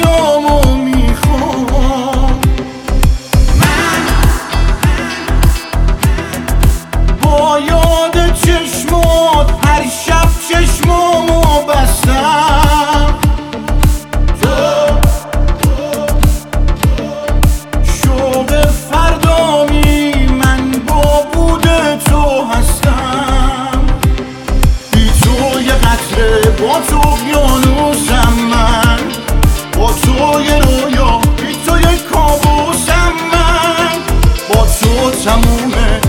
فردامو میخوام. با یاد چشمات هر شب چشمامو بستم. شوق فردامی من با بود تو هستم. بی تو یه قطره، با تو اقیانوسم من. با تو یه رویا، بی تو یه کابوسم من. با تو تمومه